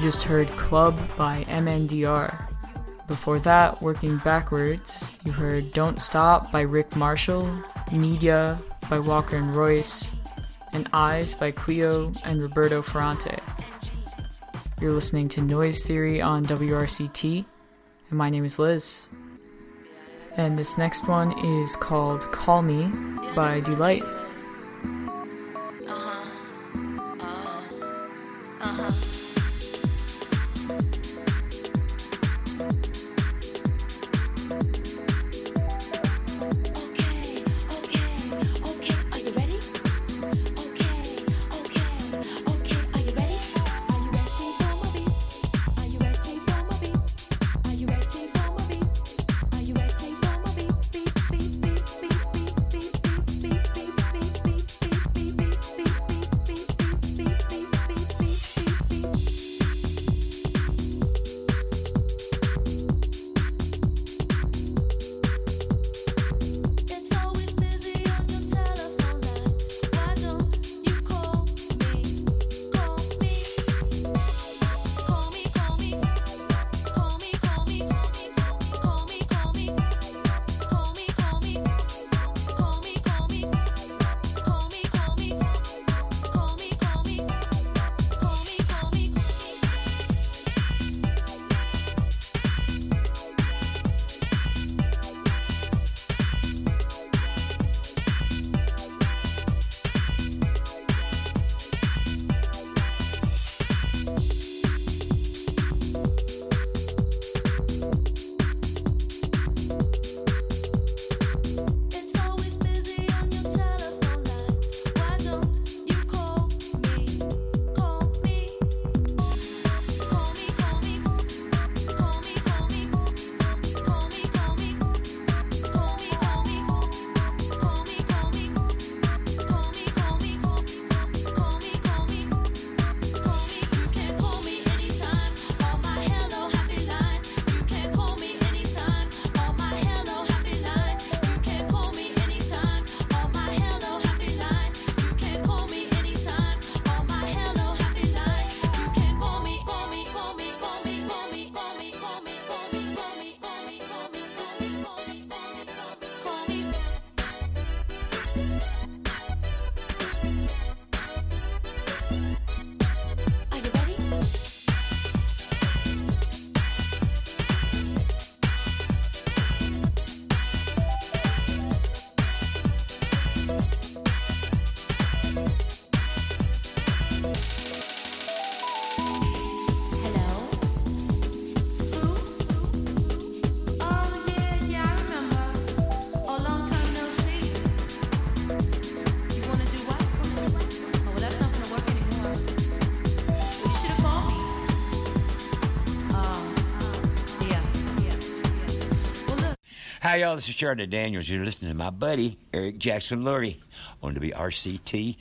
just heard Club by MNDR. Before that, working backwards, you heard Don't Stop by Rick Marshall, Media by Walker and Royce, and Eyes by Cleo and Roberto Ferrante. You're listening to Noise Theory on WRCT, and my name is Liz. And this next one is called Call Me by Delight. Hi, y'all. This is Charlotte Daniels. You're listening to my buddy, Eric Jackson Lurie, on WRCT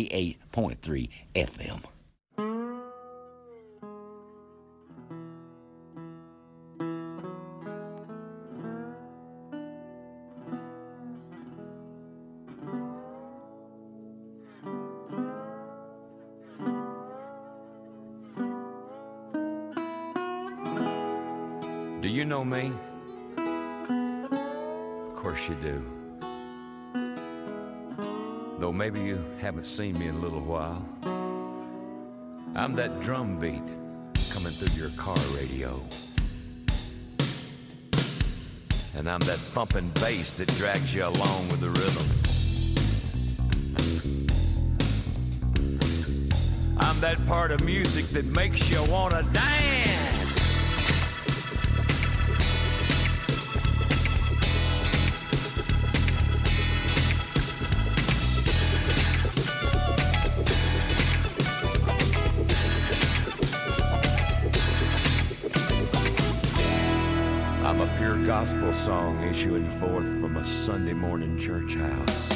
88.3 FM. Do you know me? Of course you do. Though maybe you haven't seen me in a little while. I'm that drum beat coming through your car radio. And I'm that thumping bass that drags you along with the rhythm. I'm that part of music that makes you wanna dance. I'm a pure gospel song issuing forth from a Sunday morning church house.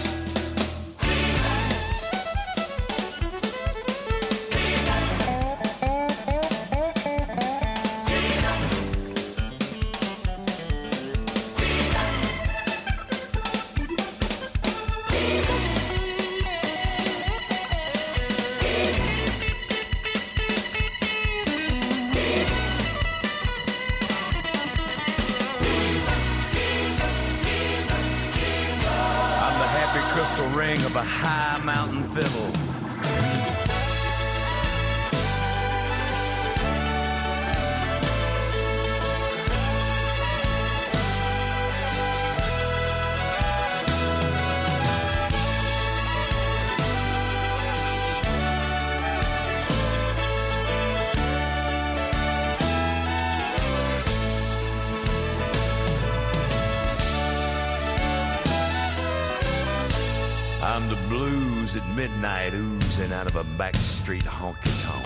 crystal ring of a high mountain fiddle. I'm the blues at midnight oozing out of a backstreet honky-tonk.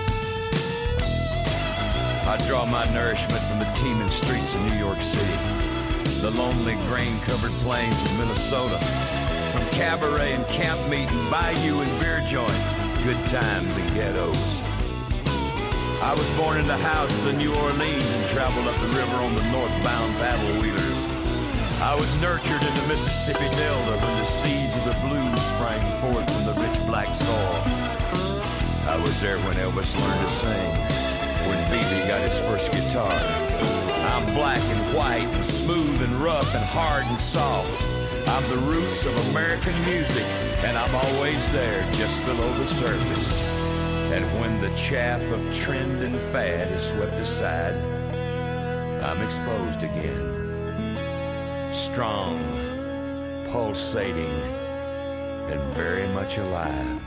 I draw my nourishment from the teeming streets of New York City, the lonely grain-covered plains of Minnesota, from cabaret and camp meeting, bayou and beer joint, good times and ghettos. I was born in the houses of New Orleans and traveled up the river on the northbound paddle wheelers. I was nurtured in the Mississippi Delta when the seeds of the blues sprang forth from the rich black soil. I was there when Elvis learned to sing, when B.B. got his first guitar. I'm black and white and smooth and rough and hard and soft. I'm the roots of American music, and I'm always there just below the surface. And when the chaff of trend and fad is swept aside, I'm exposed again. Strong, pulsating, and very much alive.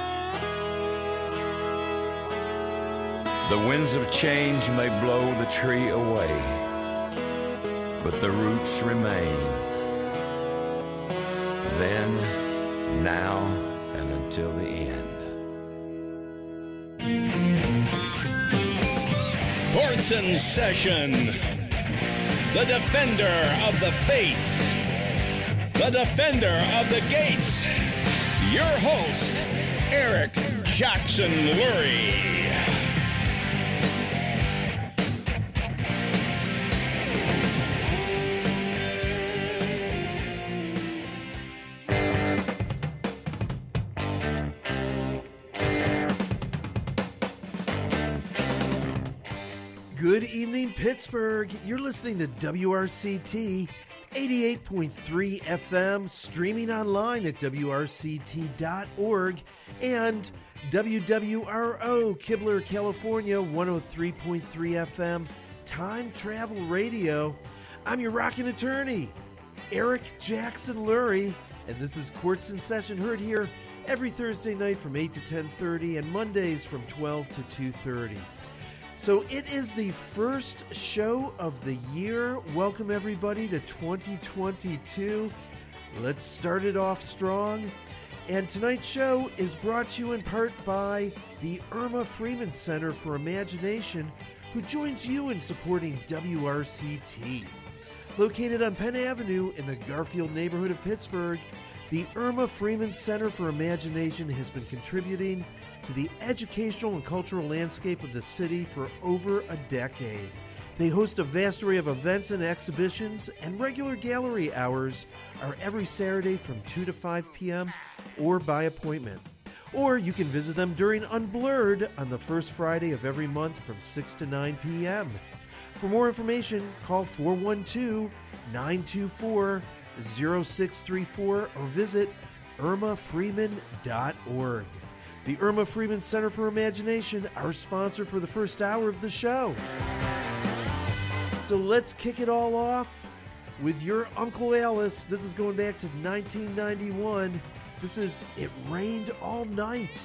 The winds of change may blow the tree away, but the roots remain. Then, now, and until the end. Courts in session. The defender of the faith, the defender of the gates, your host, Eric Jackson Lurie. Good evening, Pittsburgh. You're listening to WRCT 88.3 FM, streaming online at WRCT.org, and WWRO, Kibler, California, 103.3 FM, Time Travel Radio. I'm your rockin' attorney, Eric Jackson Lurie, and this is Courts in Session, heard here every Thursday night from 8 to 10:30 and Mondays from 12 to 2:30. So it is the first show of the year. Welcome everybody to 2022. Let's start it off strong. And tonight's show is brought to you in part by the Irma Freeman Center for Imagination, who joins you in supporting WRCT. Located on Penn Avenue in the Garfield neighborhood of Pittsburgh, the Irma Freeman Center for Imagination has been contributing to the educational and cultural landscape of the city for over a decade. They host a vast array of events and exhibitions, and regular gallery hours are every Saturday from 2 to 5 p.m. or by appointment. Or you can visit them during Unblurred on the first Friday of every month from 6 to 9 p.m. For more information, call 412-924-0634 or visit irmafreeman.org. The Irma Freeman Center for Imagination, our sponsor for the first hour of the show. So let's kick it all off with your Uncle Alice. This is going back to 1991. This is It Rained All Night.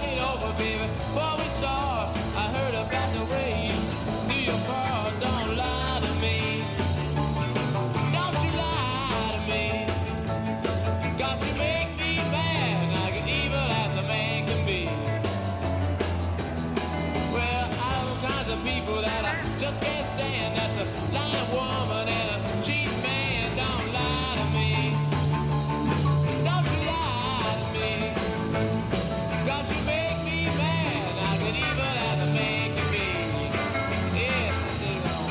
it over, baby. Before we start, I heard about the way you do your part. Don't lie to me. Don't you lie to me. Got you make me mad, like an evil as a man can be. Well, I have all kinds of people that I just can't stand. That's a lying woman and a cheap man. Don't lie to me. Don't you lie to me. Got you make me mad, like an evil as a man can be. Yeah, sing on.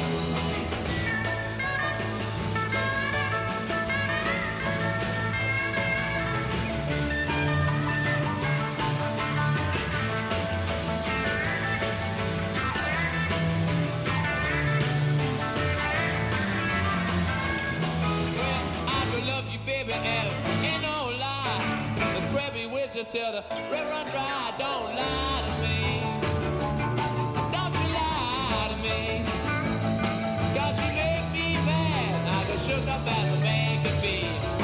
Well, I could love you, baby, and it ain't no lie. I swear be with you till the river run dry. Don't lie to me. Don't you lie to me. Cause you make me mad, like a shook up as a man can be.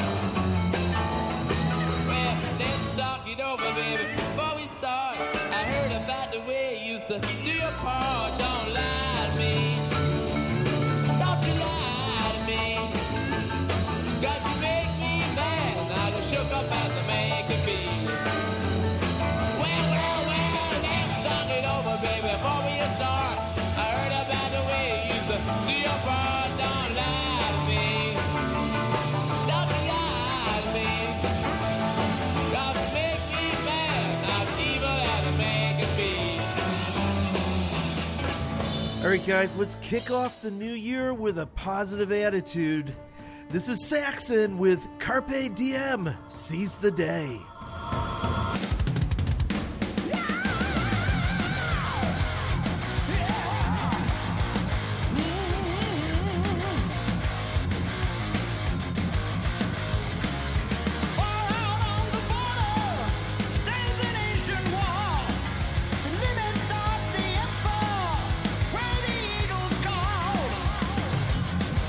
Well, let's talk it over, baby. Before we start, I heard about the way you used to do your part. Don't lie to me. Don't you lie to me. Cause you make me mad, like a shook up as a man can be. Well, let's talk it over, baby. Before we start, I heard about the way you used to do your part. Don't lie to me. Don't you lie to me. Cause you make me mad, not evil as a man can be. All right, guys, let's kick off the new year with a positive attitude. This is Saxon with Carpe Diem, Seize the Day.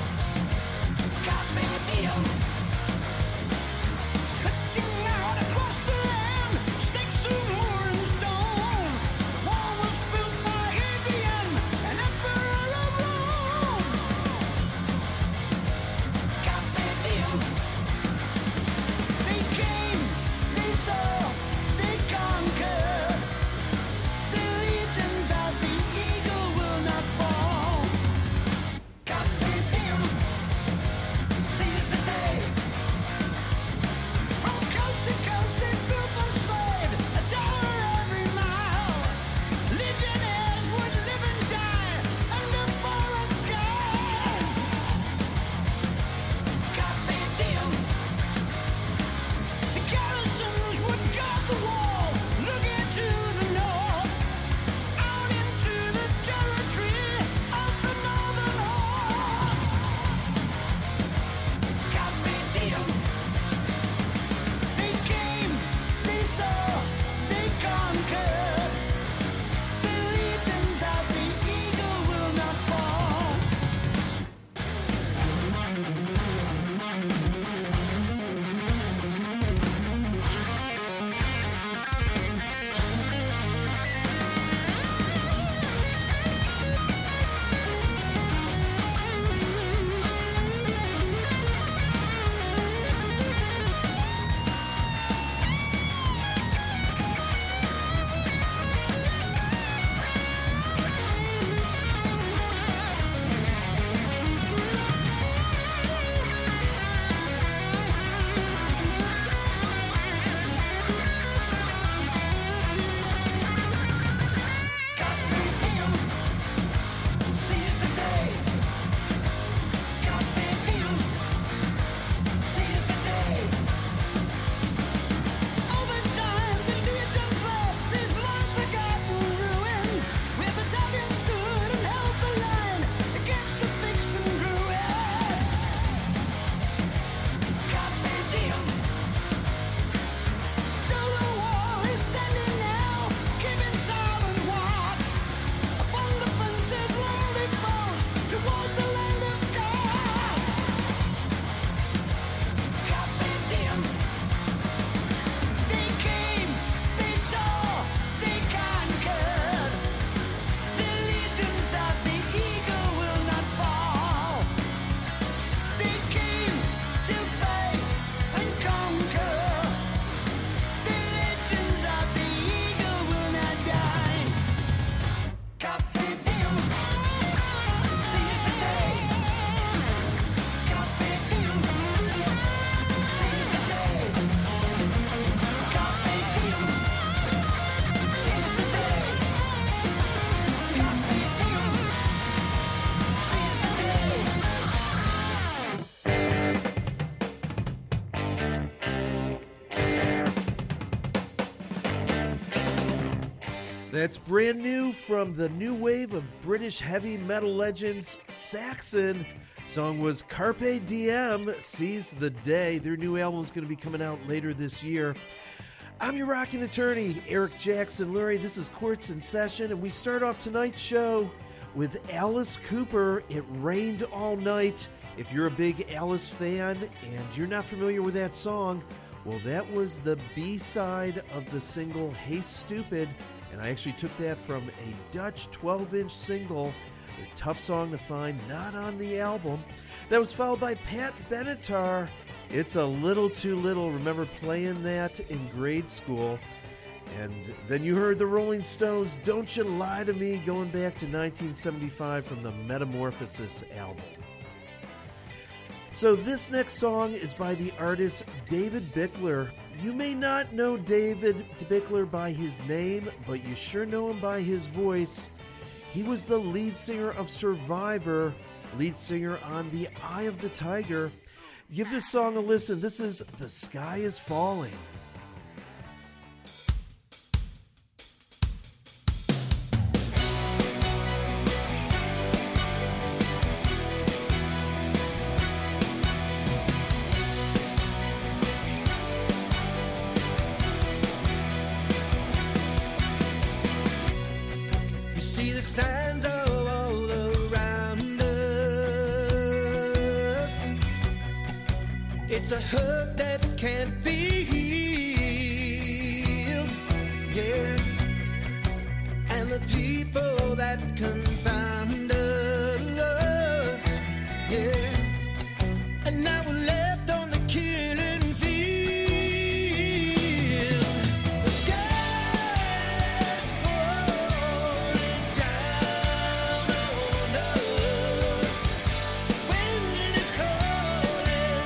Stretching out across That's brand new from the new wave of British heavy metal legends, Saxon. Song was Carpe Diem, Seize the Day. Their new album's going to be coming out later this year. I'm your rockin' attorney, Eric Jackson Lurie. This is Courts in Session, and we start off tonight's show with Alice Cooper, It Rained All Night. If you're a big Alice fan and you're not familiar with that song, well, that was the B-side of the single Hey Stupid, and I actually took that from a Dutch 12-inch single, a tough song to find, not on the album. That was followed by Pat Benatar, It's a Little Too Little. Remember playing that in grade school. And then you heard the Rolling Stones, Don't You Lie to Me, going back to 1975 from the Metamorphosis album. So this next song is by the artist David Bickler. You may not know David Bickler by his name, but you sure know him by his voice. He was the lead singer of Survivor, lead singer on The Eye of the Tiger. Give this song a listen. This is The Sky Is Falling. It's a hurt that can't be healed, yeah. And the people that confound us, yeah. And now we're left on the killing field. The sky's falling down on us. Wind is calling.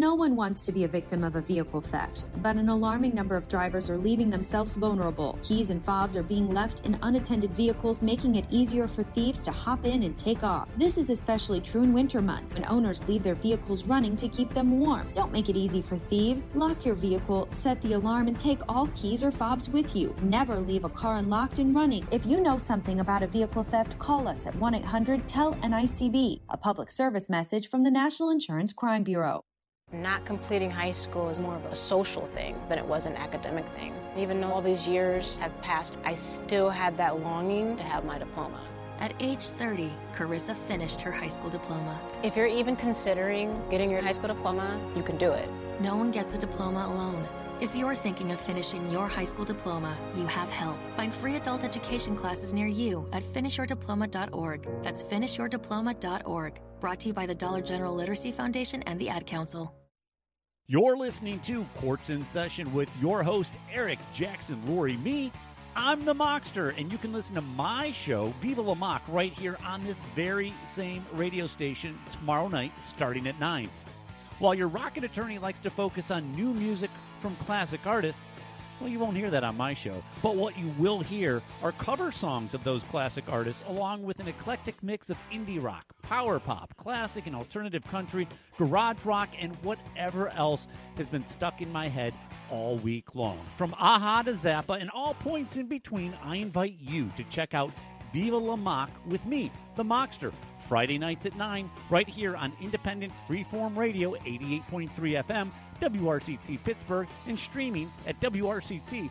No one wants to be a victim of a vehicle theft, but an alarming number of drivers are leaving themselves vulnerable. Keys and fobs are being left in unattended vehicles, making it easier for thieves to hop in and take off. This is especially true in winter months when owners leave their vehicles running to keep them warm. Don't make it easy for thieves. Lock your vehicle, set the alarm, and take all keys or fobs with you. Never leave a car unlocked and running. If you know something about a vehicle theft, call us at 1-800-TEL-NICB. A public service message from the National Insurance Crime Bureau. Not completing high school is more of a social thing than it was an academic thing. Even though all these years have passed, I still had that longing to have my diploma. At age 30, Carissa finished her high school diploma. If you're even considering getting your high school diploma, you can do it. No one gets a diploma alone. If you're thinking of finishing your high school diploma, you have help. Find free adult education classes near you at finishyourdiploma.org. That's finishyourdiploma.org. Brought to you by the Dollar General Literacy Foundation and the Ad Council. You're listening to Courts in Session with your host, Eric Jackson Lurie. Me, I'm the Mockster, and you can listen to my show, Viva La Mock, right here on this very same radio station tomorrow night starting at 9. While your rocket attorney likes to focus on new music from classic artists, well, you won't hear that on my show. But what you will hear are cover songs of those classic artists, along with an eclectic mix of indie rock, power pop, classic and alternative country, garage rock, and whatever else has been stuck in my head all week long. From Aha to Zappa and all points in between, I invite you to check out Viva La Mock with me, the Mockster, Friday nights at 9, right here on independent freeform radio, 88.3 FM, WRCT Pittsburgh, and streaming at WRCT.org.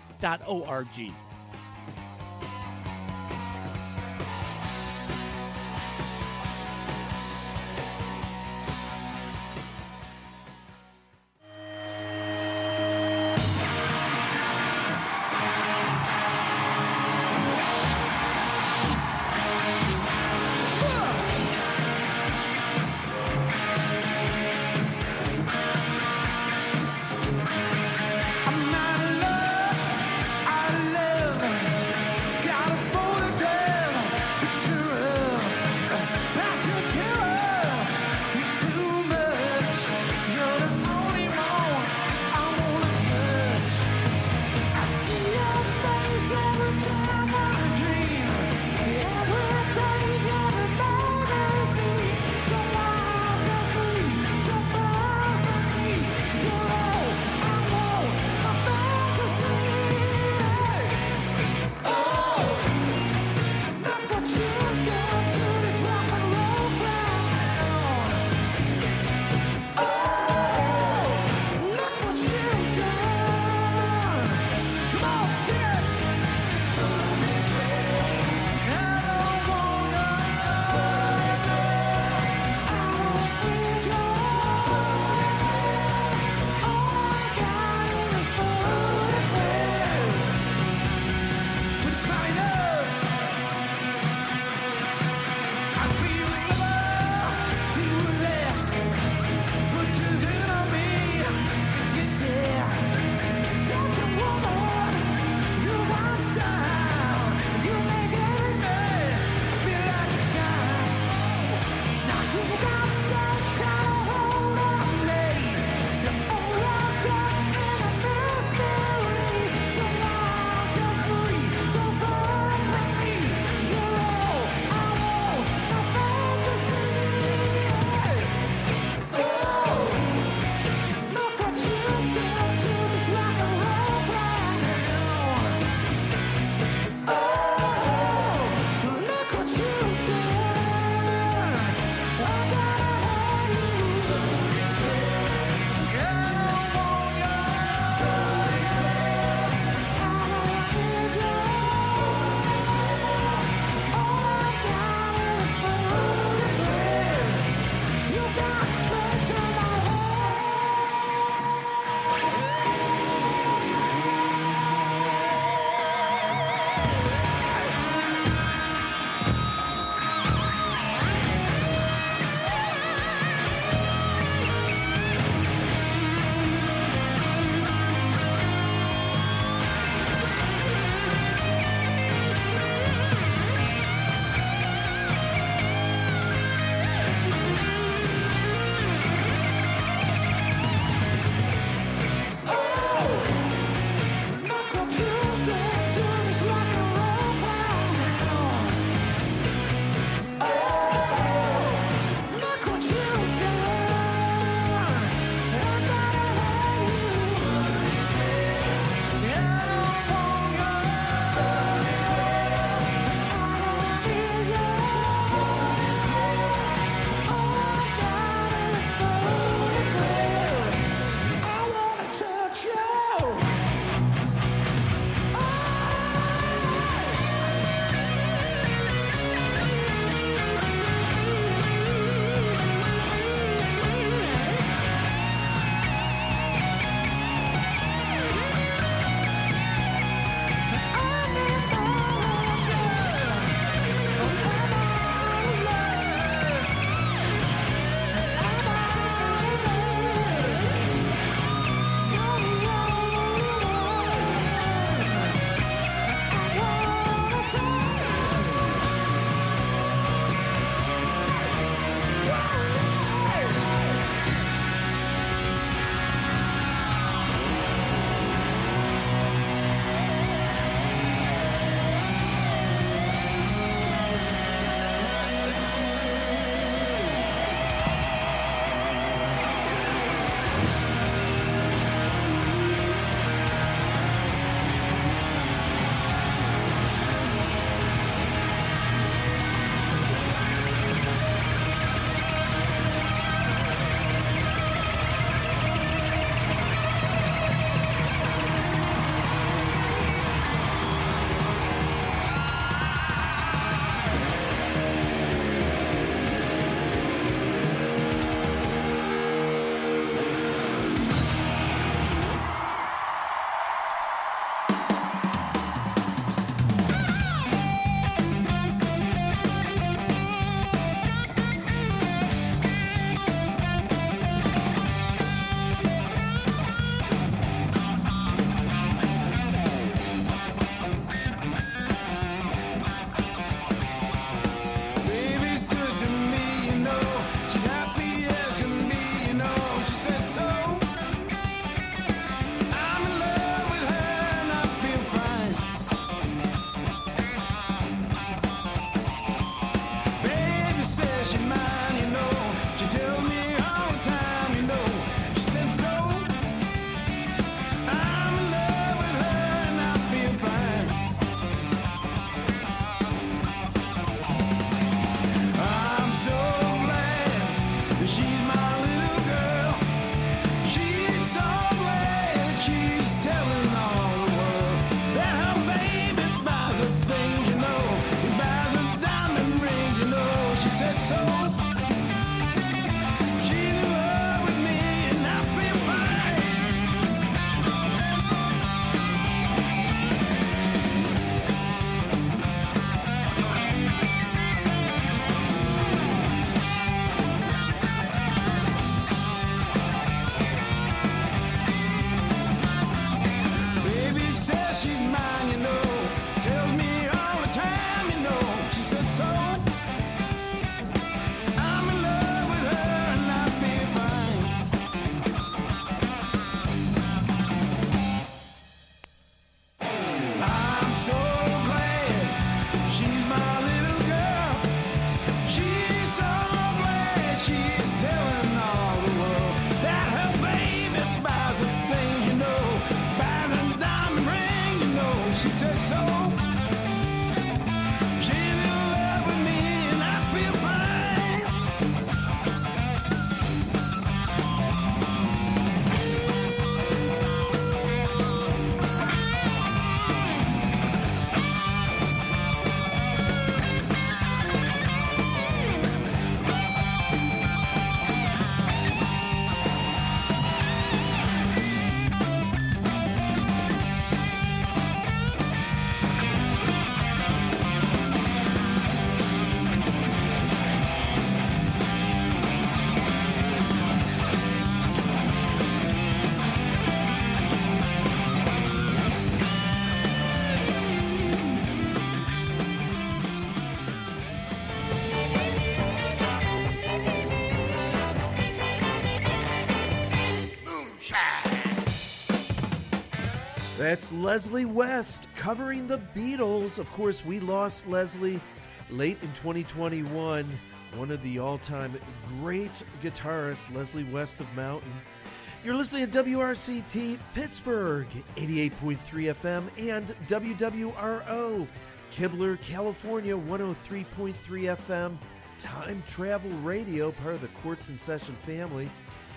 I'm not in love. she's telling all the world that her baby buys her things, you know. He buys her diamond rings, you know. She said so. She's in love with me and I feel fine. Baby says she's mine, you know. Tells me all the time, you know. She said so. I'm in love with her and I feel fine. I'm so glad she's my little girl. She's so glad she's telling all the world that her baby buys her things, you know. Buys her diamond ring, you know. She said so. She's in love with me and I feel fine. That's Leslie West covering the Beatles. Of course, we lost Leslie late in 2021. One of the all-time great guitarists, Leslie West of Mountain. You're listening to WRCT Pittsburgh, 88.3 FM, and WWRO, Kibler, California, 103.3 FM, Time Travel Radio, part of the Quartz and Session family.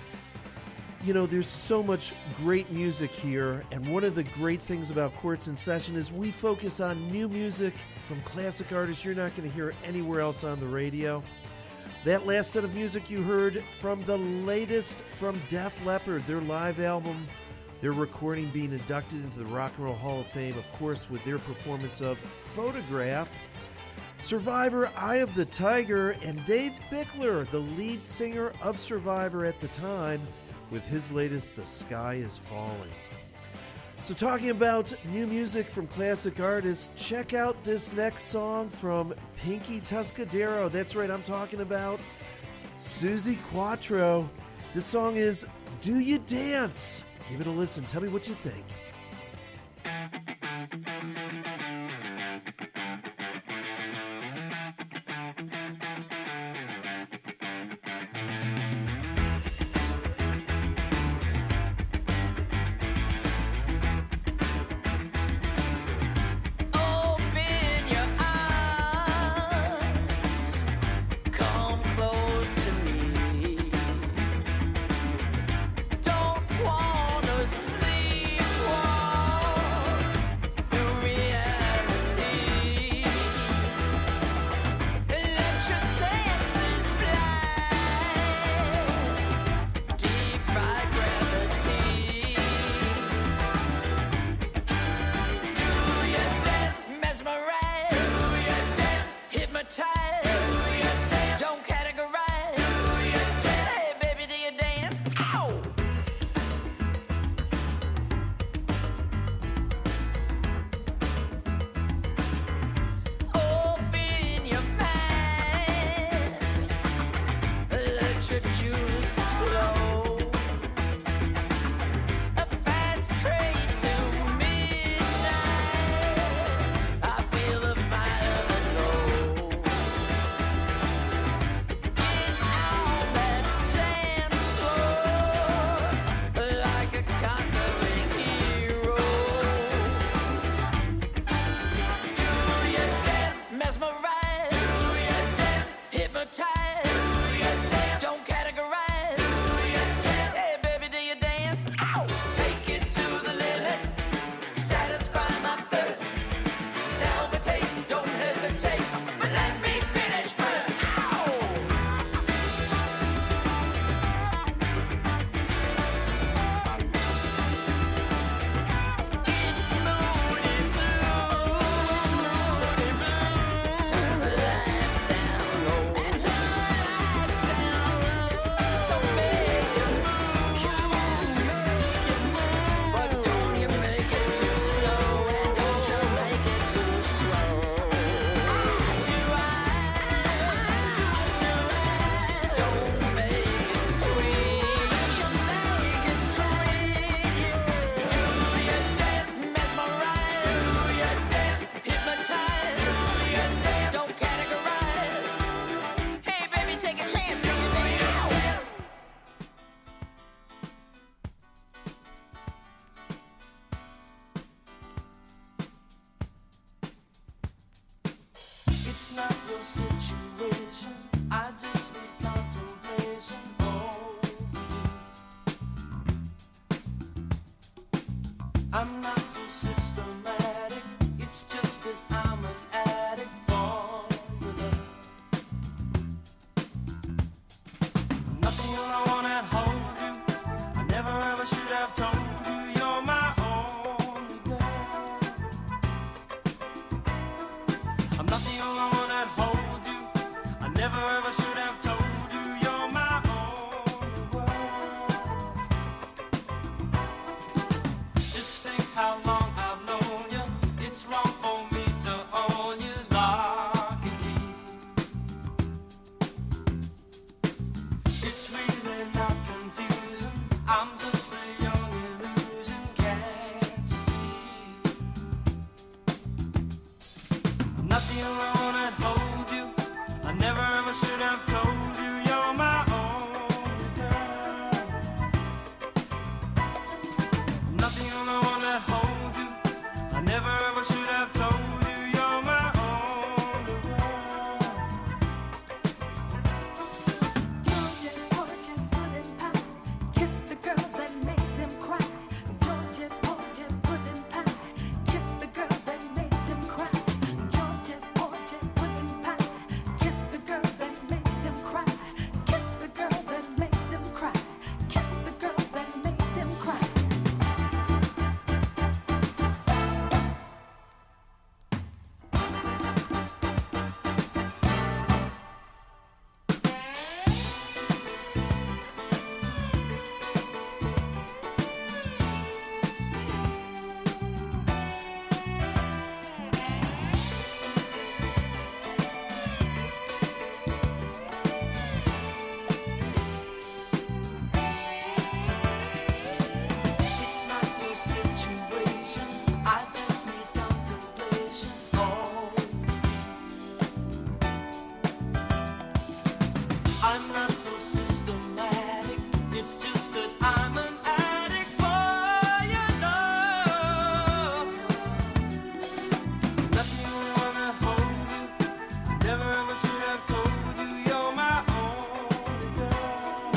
You know, there's so much great music here, and one of the great things about Quartz and Session is we focus on new music from classic artists you're not going to hear anywhere else on the radio. That last set of music you heard from the latest from Def Leppard, their live album, their recording being inducted into the Rock and Roll Hall of Fame, of course, with their performance of Photograph. Survivor, Eye of the Tiger, and Dave Bickler, the lead singer of Survivor at the time, with his latest, The Sky is Falling. So talking about new music from classic artists, check out this next song from Pinky Tuscadero. That's right, I'm talking about Suzi Quatro. This song is Do You Dance? Give it a listen. Tell me what you think. Don't wanna sleep. not your situation. I just need contemplation over you. I'm not so systematic. It's just that I'm an addict for your love. Nothing I wanna hold you. I never ever should have told you you're my only girl. I'm not the only one that holds you. I never ever should have told you you're my only world. Just think how long I've known you. It's wrong for me to own you lock and key. It's really not confusing. I'm just a young illusion, can't you see? I'm not the only one that holds you. I never ever should have told you you're my only girl. I'm not the only one that holds you. I never ever should have told you you're my only girl. Georgia, Georgia, pudding pie. Kiss the girls and make them cry. Georgia, Georgia, pudding pie. Kiss the girls and make them cry. Georgia, Georgia, pudding pie. Kiss the girls and make them cry. Kiss the girls and make them cry. Kiss the girls and make them cry. It's not your situation. I just need contemplation over you. I'm not so systematic. It's just that I'm an addict for your love. Nothing I wanna hold you. I never ever should have told you you're my only girl.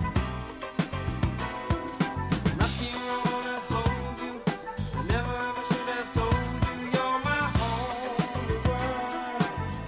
Nothing I wanna hold you. I never ever should have told you you're my only world.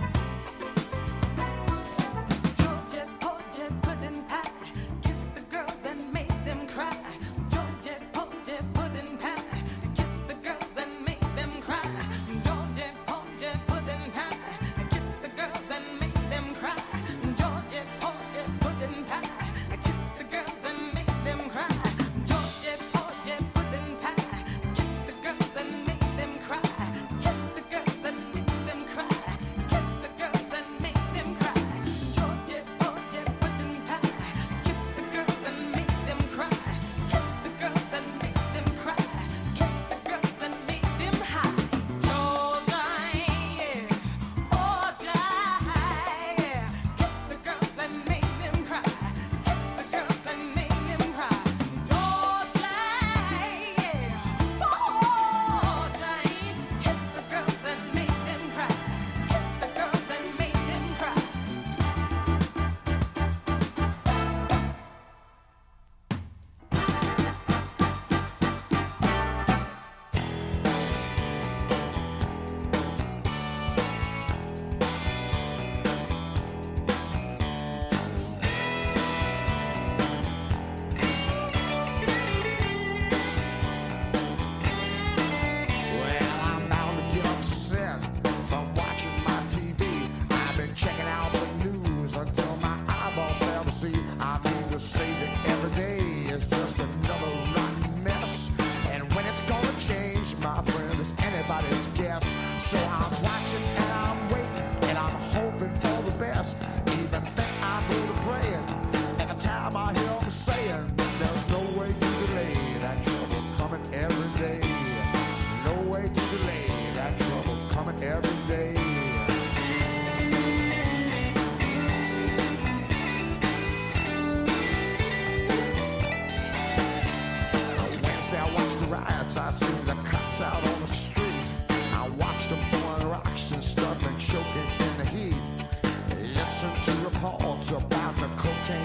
Georgia, Georgia, pudding pie. Kiss the girls and make them cry. Georgia, Georgia, pudding pie. Kiss the girls and make them cry. Georgia, Georgia, pudding pie. Kiss the girls and make them cry. Georgia, Georgia, pudding pie. Kiss the girls and make them cry. Georgia, Georgia, pudding pie. Kiss the girls and make them cry. Kiss the girls and make them cry. Kiss the girls and make them cry. Georgia, Georgia, pudding pie. Kiss the girls and make them cry. Kiss the girls and make them cry. Kiss the girls and make them high. Georgia, yeah. Georgia, yeah. Kiss the girls and make them cry. Kiss the girls and make them cry. Georgia, yeah. Georgia, kiss the girls and make them cry. Kiss the girls and make them cry. Well, I'm bound to get upset from watching my TV. I've been checking out the news until my eyeballs fail to see. I mean to say that every day is just another rotten mess. And when it's gonna change, my friend, is anybody's guess. So I'm watching and I'm waiting and I'm hoping for the best. Even think I go to praying every time I hear them saying there's no way to delay that trouble coming every day. No way to delay that trouble coming every day. Wednesday I watched the riots. I seen the cops out on the street. I watched them throwing rocks and stuff and choking in the heat.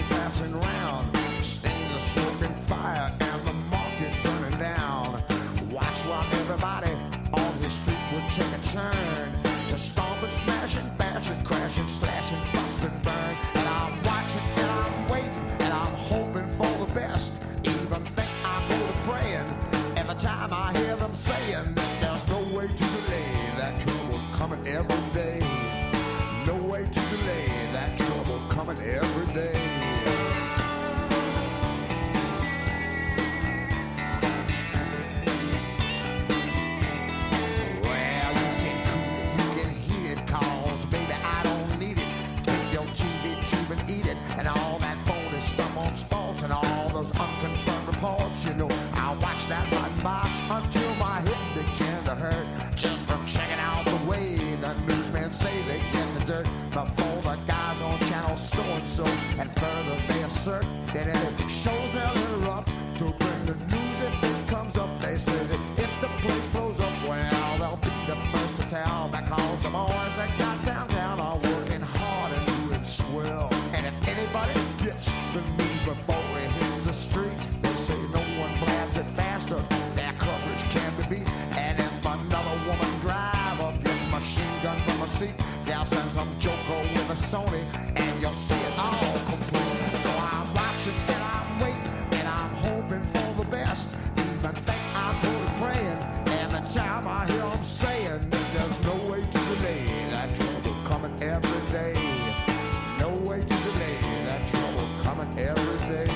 passing round. Stains of smoke and fire and the market burning down. Watch while everybody on his street would take a turn to stomp and smash and bash and crash and slash and bust and burn. And I'm watching and I'm waiting and I'm hoping for the best. Even think I go to praying every time I hear them saying that there's no way to delay that trouble coming every day. No way to delay that trouble coming every day. Well, you can cool it, you can heat it, cause baby I don't need it. Take your TV tube and eat it, and all that phony stuff on sports and all those unconfirmed reports. You know, I watch that button box until my head began to hurt, just from checking out the way the newsmen say they get the dirt before the guys on channel so-and-so. And further they assert that any shows they'll interrupt to bring the news if it comes up. They say that if the place blows up, well, they'll be the first to tell, because the boys that got downtown are working hard and doing swell. And if anybody gets the news before it hits the street, they say no one blabs it faster, their coverage can be beat. And if another woman driver gets machine gun from a seat, they'll send some joker with a Sony and you'll see it all complete. So I'm watching and I'm waiting and I'm hoping for the best. Even think I'm going praying every time I hear them saying that there's no way to delay that trouble coming every day. No way to delay that trouble coming every day.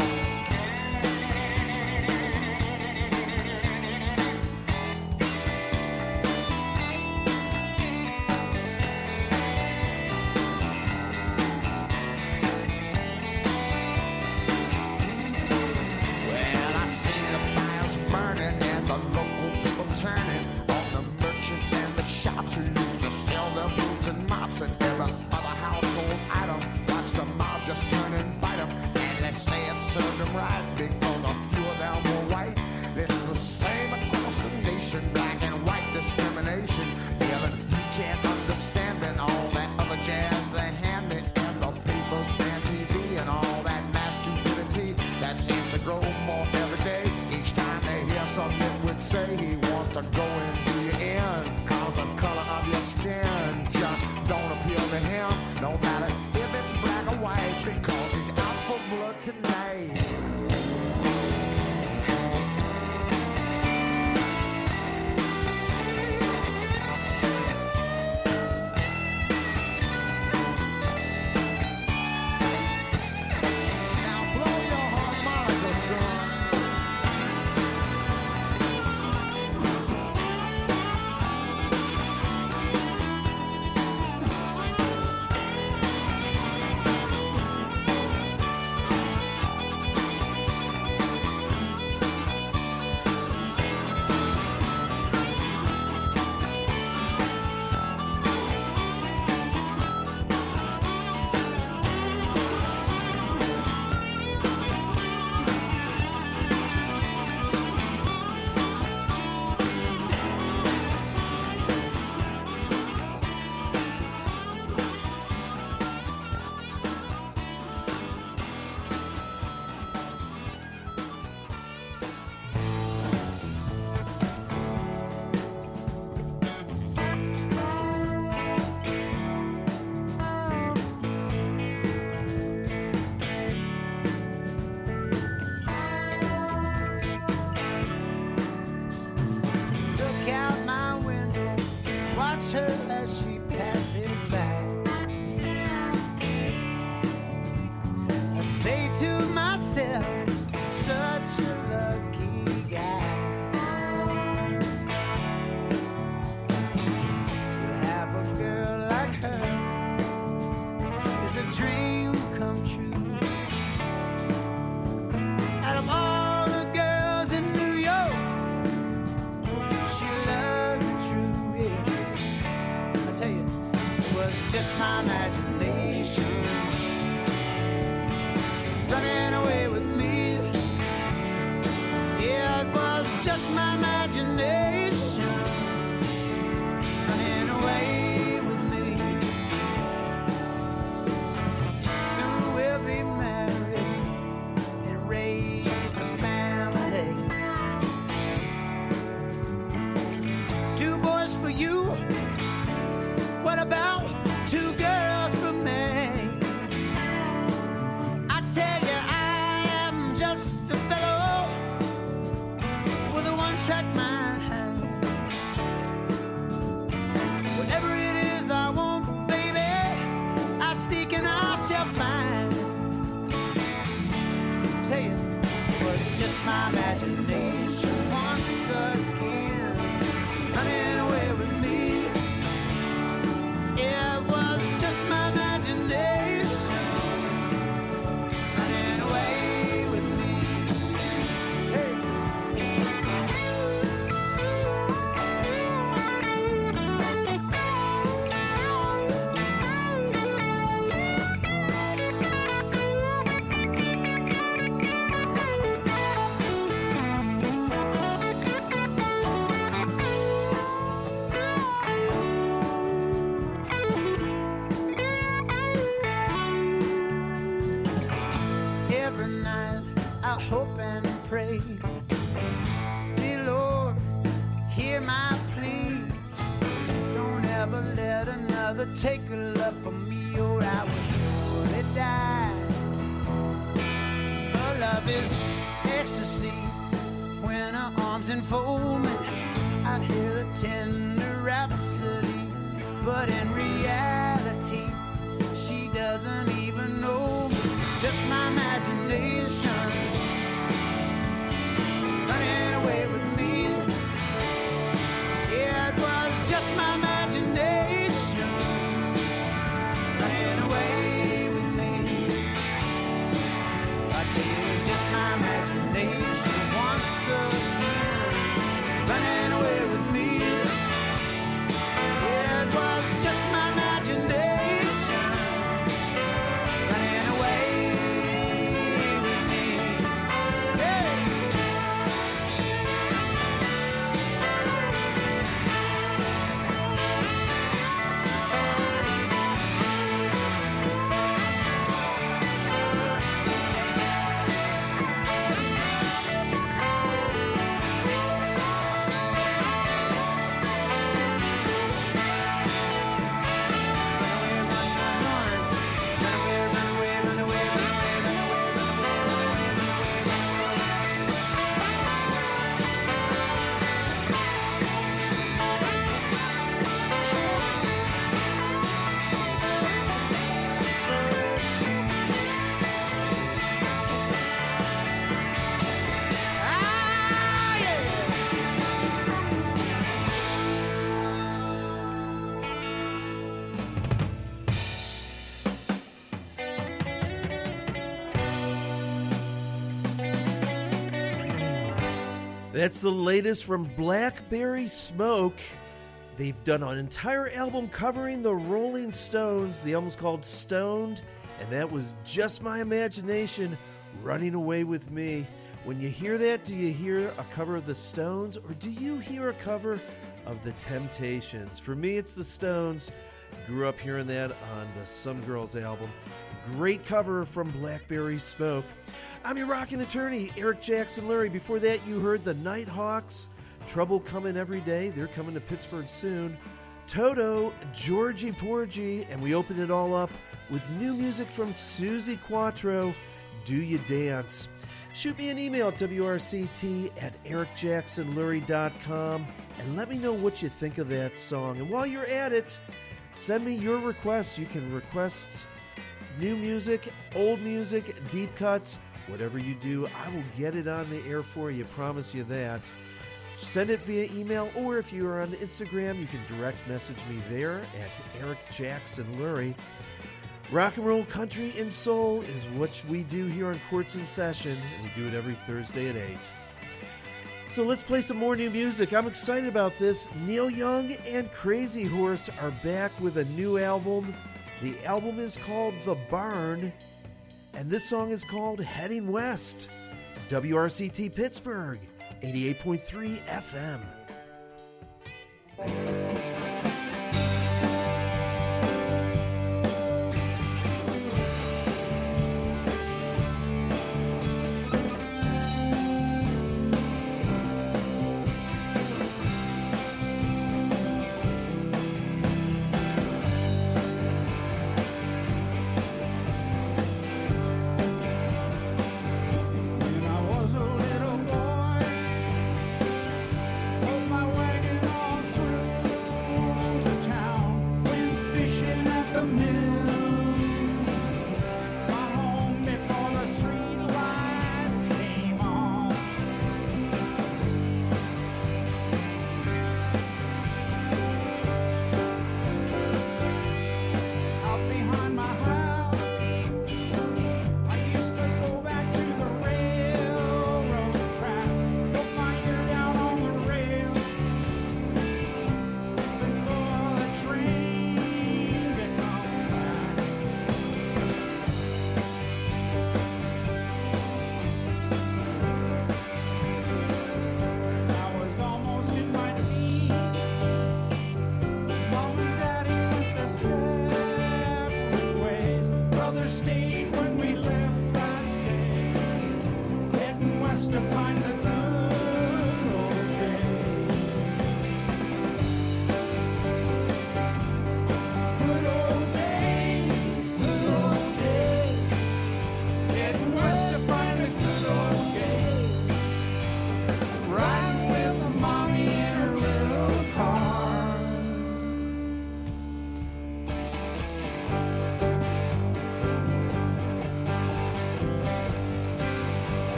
Well, I see the fires burning and the local people turning on the merchants and the shops who used to sell their boots and mops and every other household item. Watch the mob just turn and bite them, and they say it served them right because a few of them were white. It's the same across the nation, black and white discrimination. Yeah, but you can't understand it, all that other jazz they hand me, and the papers and TV and all that mass stupidity that seems to grow more every day. Each time they hear something that would say he wants to go and do you in, cause the color of your skin just don't appeal to him, no matter if it's black or white, because he's out for blood tonight. Now blow your harmonica, son. Look out my window, watch her as she passes by. I say to myself, such a lucky guy to have a girl like her. It's a dream come true. Out of all the girls in New York, she loved me true, yeah. I tell you, it was just my imagination running away with me. Yeah, it was just my imagination running away with me. Soon we'll be married. you? What about two girls for me? I tell you, I am just a fellow with a one-track mind. Whatever it is I want, baby, I seek and I shall find. Tell you, it was just my imagination once again running away with me. It was just my imagination running away with me. Hey. Every night I hope and pray, dear Lord, hear my plea. Don't ever let another take a love from me, or I will surely die. Her love is ecstasy when her arms enfold me. I hear the tender rhapsody, but in reality, she doesn't even know me. Just my imagination running away with me. Yeah, it was just my imagination running away with me. I tell you, it's just my imagination once again running away with me. Yeah, it was just my imagination running away. That's the latest from Blackberry Smoke. They've done an entire album covering the Rolling Stones. The album's called Stoned, and that was just my imagination running away with me. When you hear that, do you hear a cover of the Stones, or do you hear a cover of the Temptations? For me, it's the Stones. Grew up hearing that on the Some Girls album. Great cover from Blackberry Smoke. I'm your rockin' attorney, Eric Jackson Lurie. Before that, you heard the Nighthawks, Trouble Coming Every Day. They're coming to Pittsburgh soon. Toto, Georgie Porgy, and we open it all up with new music from Suzi Quatro, Do You Dance? Shoot me an email at wrct@ericjacksonlurie.com and let me know what you think of that song. And while you're at it, send me your requests. You can request new music, old music, deep cuts, whatever you do, I will get it on the air for you. Promise you that. Send it via email, or if you are on Instagram, you can direct message me there at Eric Jackson Lurie. Rock and roll, country, and soul is what we do here on Courts in Session, and we do it every Thursday at 8. So let's play some more new music. I'm excited about this. Neil Young and Crazy Horse are back with a new album. The album is called The Barn, and this song is called Heading West. WRCT Pittsburgh, 88.3 FM.